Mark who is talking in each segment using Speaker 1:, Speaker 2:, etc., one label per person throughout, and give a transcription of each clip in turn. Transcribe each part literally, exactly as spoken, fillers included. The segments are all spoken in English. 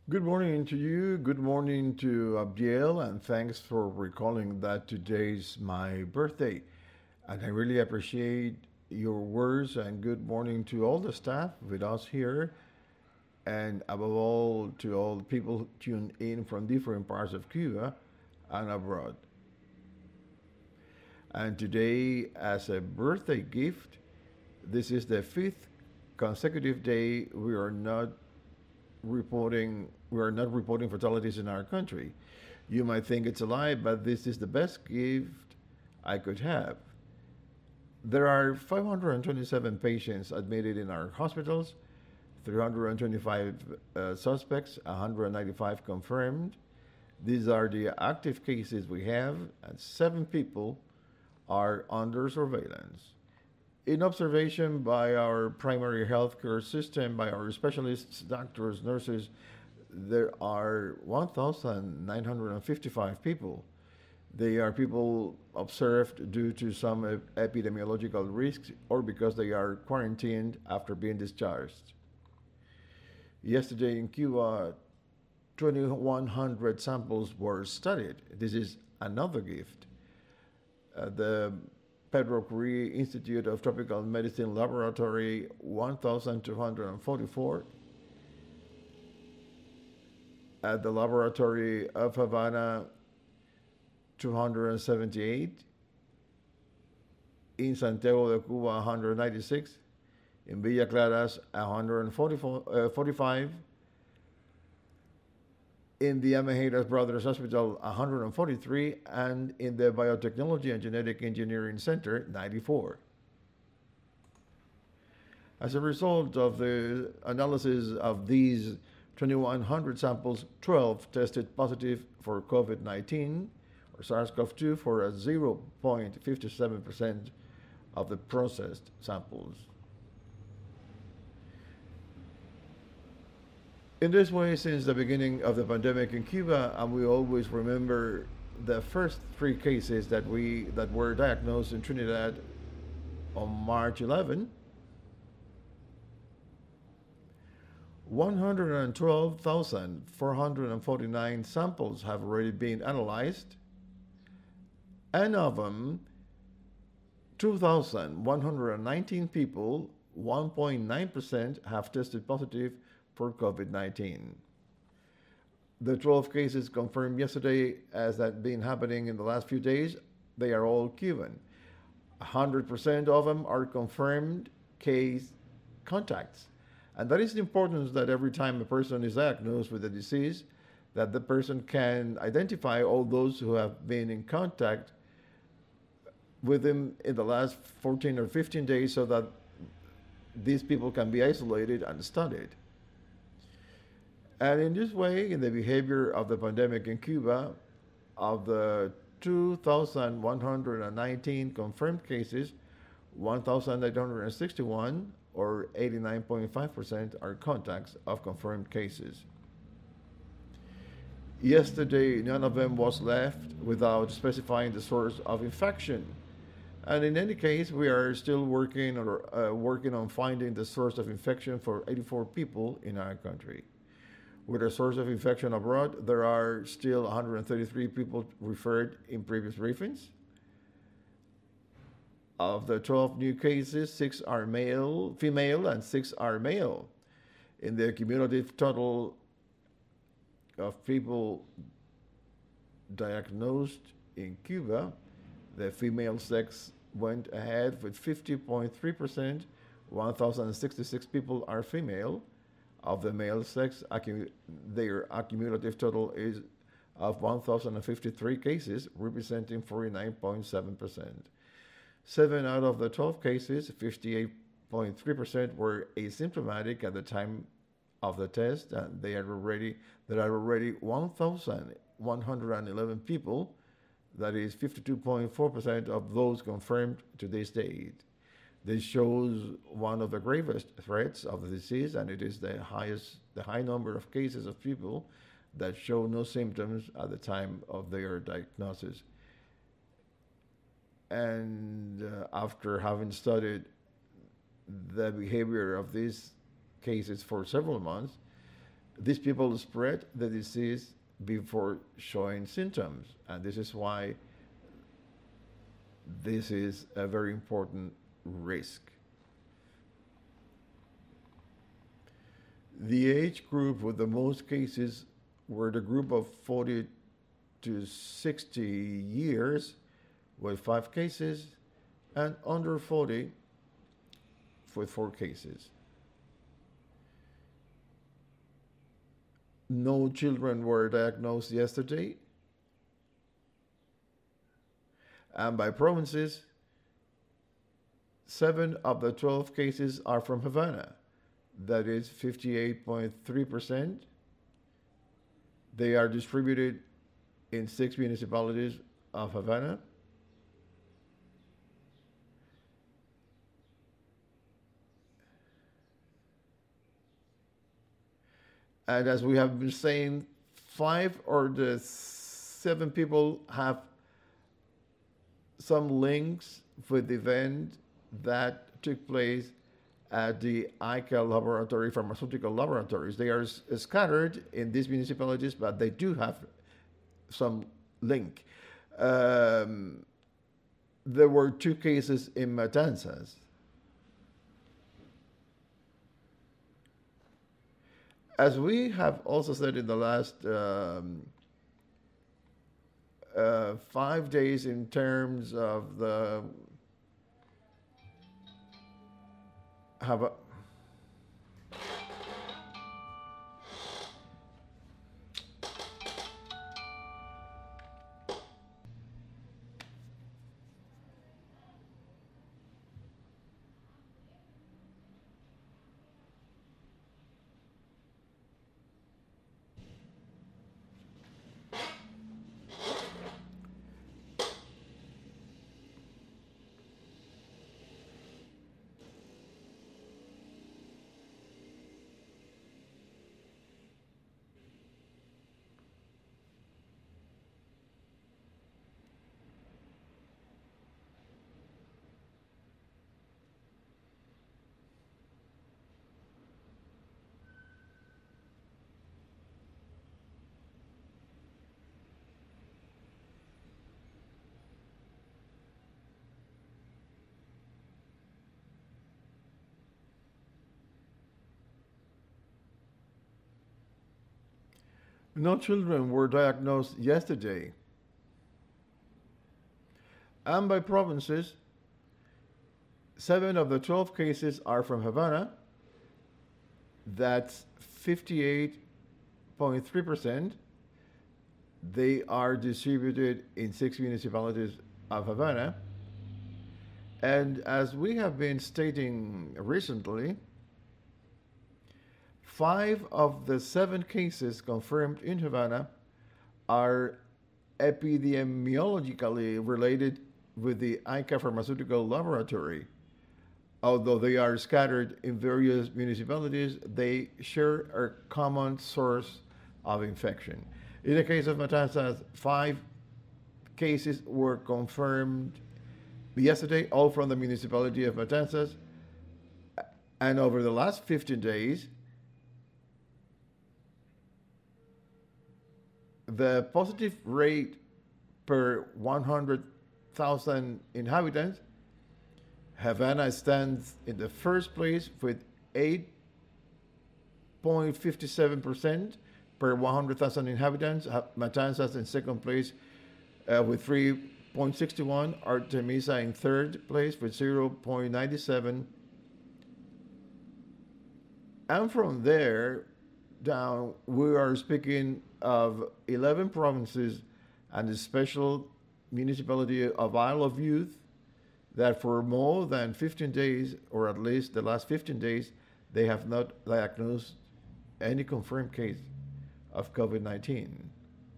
Speaker 1: Good morning to you. Good morning to Abdiel, and thanks for recalling that today's my birthday. And I really appreciate your words and good morning to all the staff with us here, and above all to all the people tuned in from different parts of Cuba and abroad. And today, as a birthday gift, this is the fifth consecutive day we are not reporting we are not reporting fatalities in our country. You might think it's a lie, but this is the best gift I could have. There are five hundred twenty-seven patients admitted in our hospitals, three hundred twenty-five uh, suspects, one hundred ninety-five confirmed. These are the active cases we have, and seven people are under surveillance. In observation by our primary healthcare system, by our specialists, doctors, nurses, there are one thousand nine hundred fifty-five people. They are people observed due to some epidemiological risks or because they are quarantined after being discharged. Yesterday in Cuba, twenty-one hundred samples were studied. This is another gift. Uh, the Pedro Curie Institute of Tropical Medicine Laboratory, one thousand two hundred forty-four. At the Laboratory of Havana, two hundred seventy-eight. In Santiago de Cuba, one hundred ninety-six. In Villa Claras, one hundred forty-five. In the Amejidas Brothers Hospital, one hundred forty-three, and in the Biotechnology and Genetic Engineering Center, ninety-four. As a result of the analysis of these twenty-one hundred samples, twelve tested positive for COVID nineteen or SARS-CoV two for a zero point five seven percent of the processed samples. In this way, since the beginning of the pandemic in Cuba, and we always remember the first three cases that we that were diagnosed in Trinidad on March eleventh, one hundred twelve thousand four hundred forty-nine samples have already been analyzed, and of them, two thousand one hundred nineteen people, one point nine percent, have tested positive for COVID nineteen. The twelve cases confirmed yesterday, as that been happening in the last few days, they are all Cuban. one hundred percent of them are confirmed case contacts. And that is the importance that every time a person is diagnosed with a disease, that the person can identify all those who have been in contact with him in the last fourteen or fifteen days so that these people can be isolated and studied. And in this way, in the behavior of the pandemic in Cuba, of the two thousand one hundred nineteen confirmed cases, one thousand eight hundred sixty-one, or eighty-nine point five percent, are contacts of confirmed cases. Yesterday, none of them was left without specifying the source of infection. And in any case, we are still working or uh, working on finding the source of infection for eighty-four people in our country. With a source of infection abroad, there are still one hundred thirty-three people referred in previous briefings. Of the twelve new cases, six are male, female, and six are male. In the cumulative total of people diagnosed in Cuba, the female sex went ahead with fifty point three percent. one thousand sixty-six people are female. Of the male sex, their accumulative total is of one thousand fifty-three cases, representing forty-nine point seven percent. Seven out of the twelve cases, fifty-eight point three percent, were asymptomatic at the time of the test, and they are already there are already one thousand one hundred eleven people, that is fifty-two point four percent of those confirmed to this date. This shows one of the gravest threats of the disease, and it is the highest, the high number of cases of people that show no symptoms at the time of their diagnosis. And uh, after having studied the behavior of these cases for several months, these people spread the disease before showing symptoms. And this is why this is a very important risk. The age group with the most cases were the group of forty to sixty years with five cases, and under forty with four cases. No children were diagnosed yesterday. And by provinces, seven of the twelve cases are from Havana. That is fifty-eight point three percent. They are distributed in six municipalities of Havana. And as we have been saying, five or the seven people have some links with the event that took place at the I C A laboratory, pharmaceutical laboratories. They are s- scattered in these municipalities, but they do have some link. Um, there were two cases in Matanzas. As we have also said in the last um, uh, five days in terms of the have a, no children were diagnosed yesterday. And by provinces, seven of the twelve cases are from Havana. That's fifty-eight point three percent. They are distributed in six municipalities of Havana. And as we have been stating recently, five of the seven cases confirmed in Havana are epidemiologically related with the I C A pharmaceutical laboratory. Although they are scattered in various municipalities, they share a common source of infection. In the case of Matanzas, five cases were confirmed yesterday, all from the municipality of Matanzas. And over the last fifteen days, the positive rate per one hundred thousand inhabitants, Havana stands in the first place with eight point five seven percent per one hundred thousand inhabitants. Matanzas in second place uh, with three point six one. Artemisa in third place with zero point nine seven. And from there down, we are speaking of eleven provinces and the special municipality of Isle of Youth that for more than fifteen days, or at least the last fifteen days, they have not diagnosed any confirmed case of COVID nineteen.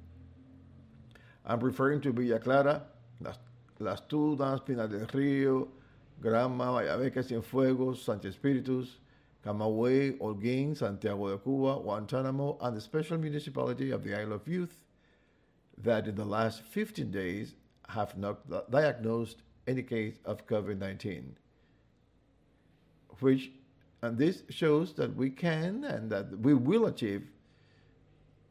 Speaker 1: I'm referring to Villa Clara, Las, Las Tunas, Pinar del Río, Granma, Vallabeca, Cienfuegos, Sánchez Espíritus, Camagüey, Holguín, Santiago de Cuba, Guantánamo, and the special municipality of the Isle of Youth that in the last fifteen days have not diagnosed any case of COVID nineteen. Which, and this shows that we can and that we will achieve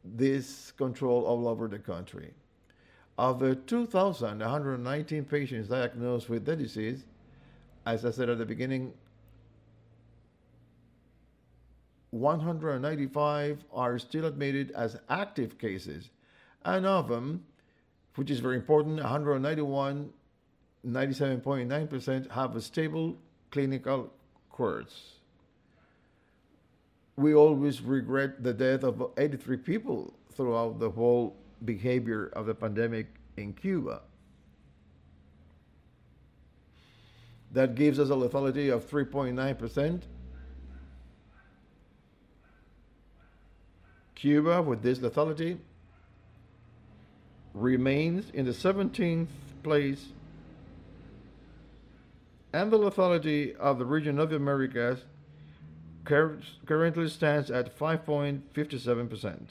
Speaker 1: this control all over the country. Of the two thousand one hundred nineteen patients diagnosed with the disease, as I said at the beginning, one hundred ninety-five are still admitted as active cases, and of them, which is very important, one hundred ninety-one, ninety-seven point nine percent have a stable clinical course. We always regret the death of eighty-three people throughout the whole behavior of the pandemic in Cuba. That gives us a lethality of three point nine percent. Cuba, with this lethality, remains in the seventeenth place, and the lethality of the region of the Americas currently stands at five point five seven percent.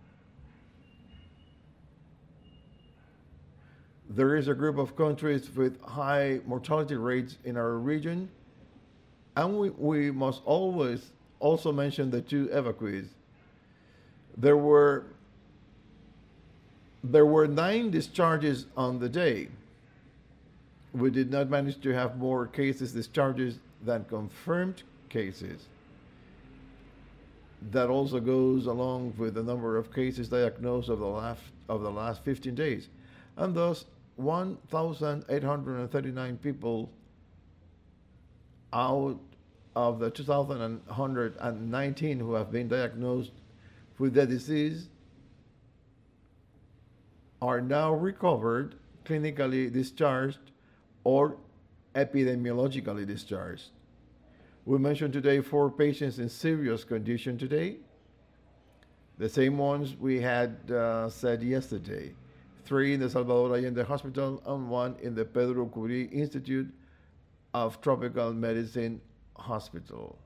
Speaker 1: There is a group of countries with high mortality rates in our region, and we, we must always also mention the two evacuees. There were there were nine discharges on the day. We did not manage to have more cases discharges than confirmed cases. That also goes along with the number of cases diagnosed of the last of the last fifteen days, and thus one thousand eight hundred thirty-nine people out of the two thousand one hundred nineteen who have been diagnosed with the disease are now recovered, clinically discharged, or epidemiologically discharged. We mentioned today four patients in serious condition today, the same ones we had uh, said yesterday. Three in the Salvador Allende Hospital and one in the Pedro Curie Institute of Tropical Medicine Hospital.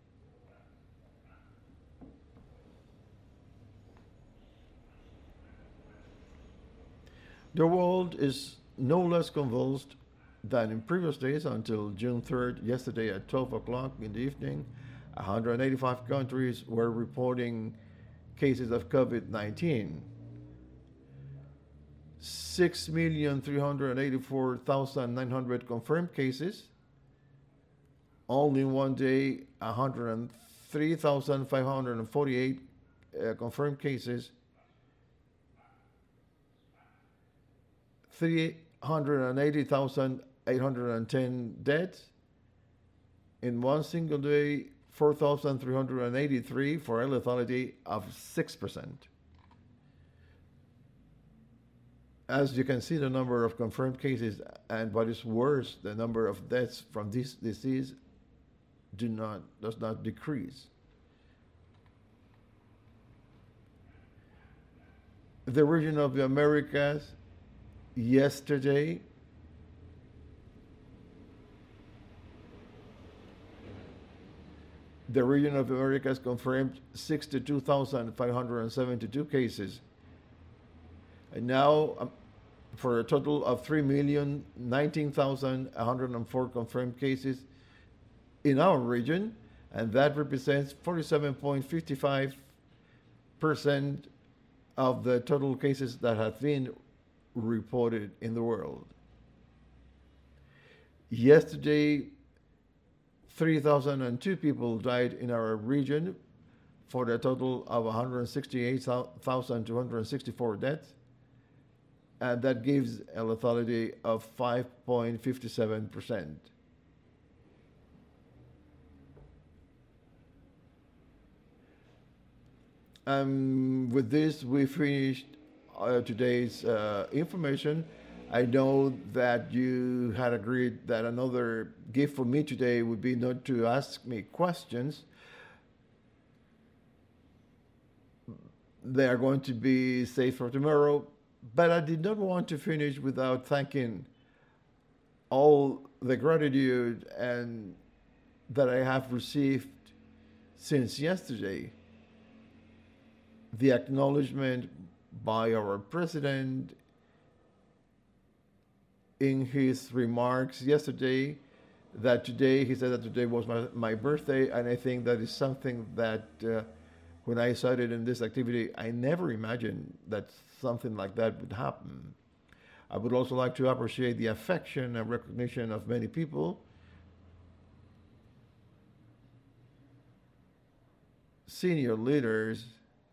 Speaker 1: The world is no less convulsed than in previous days until June third, yesterday at twelve o'clock in the evening. one hundred eighty-five countries were reporting cases of COVID nineteen. six million three hundred eighty-four thousand nine hundred confirmed cases. Only in one day, one hundred three thousand five hundred forty-eight uh, confirmed cases. three hundred eighty thousand eight hundred ten deaths. In one single day, four thousand three hundred eighty-three for a lethality of six percent. As you can see, the number of confirmed cases and what is worse, the number of deaths from this disease do not does not decrease. The region of the Americas yesterday the region of the Americas confirmed sixty-two thousand five hundred seventy-two cases. And now, um, for a total of three million nineteen thousand one hundred four confirmed cases in our region, and that represents forty-seven point five five percent of the total cases that have been reported in the world. Yesterday, three thousand two people died in our region for a total of one hundred sixty-eight thousand two hundred sixty-four deaths, and that gives a lethality of five point five seven percent. Um, with this, we finished uh, today's uh, information. I know that you had agreed that another gift for me today would be not to ask me questions. They are going to be saved for tomorrow, but I did not want to finish without thanking all the gratitude and that I have received since yesterday. The acknowledgement by our president in his remarks yesterday that today, he said that today was my, my birthday, and I think that is something that uh, When I started in this activity, I never imagined that something like that would happen. I would also like to appreciate the affection and recognition of many people, senior leaders,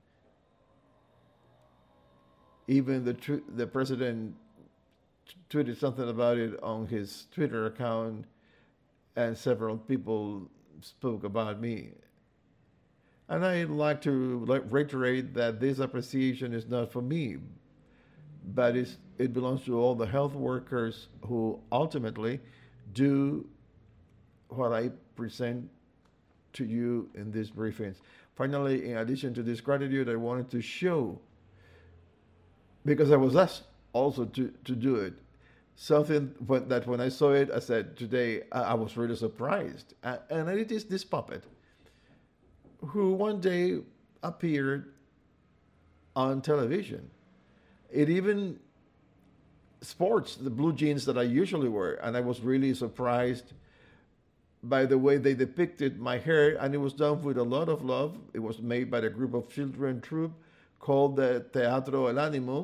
Speaker 1: even the tr- the president tweeted something about it on his Twitter account, and several people spoke about me. And I'd like to like, reiterate that this appreciation is not for me, but it's, it belongs to all the health workers who ultimately do what I present to you in these briefings. Finally, in addition to this gratitude, I wanted to show, because I was asked also to, to do it, something when, that when I saw it, I said, today, I, I was really surprised. Uh, and it is this puppet who one day appeared on television. It even sports the blue jeans that I usually wear, and I was really surprised by the way they depicted my hair, and it was done with a lot of love. It was made by the group of children troupe called the Teatro El Ánimo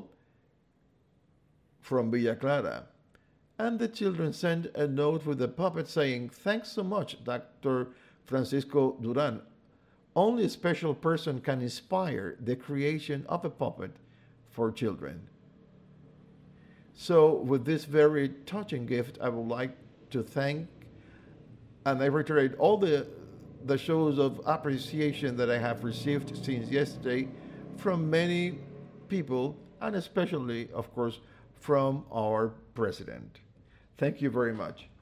Speaker 1: from Villa Clara. And the children sent a note with the puppet saying, "Thanks so much, Doctor Francisco Duran. Only a special person can inspire the creation of a puppet for children." So with this very touching gift, I would like to thank, and I reiterate, all the, the shows of appreciation that I have received since yesterday from many people, and especially, of course, from our president. Thank you very much.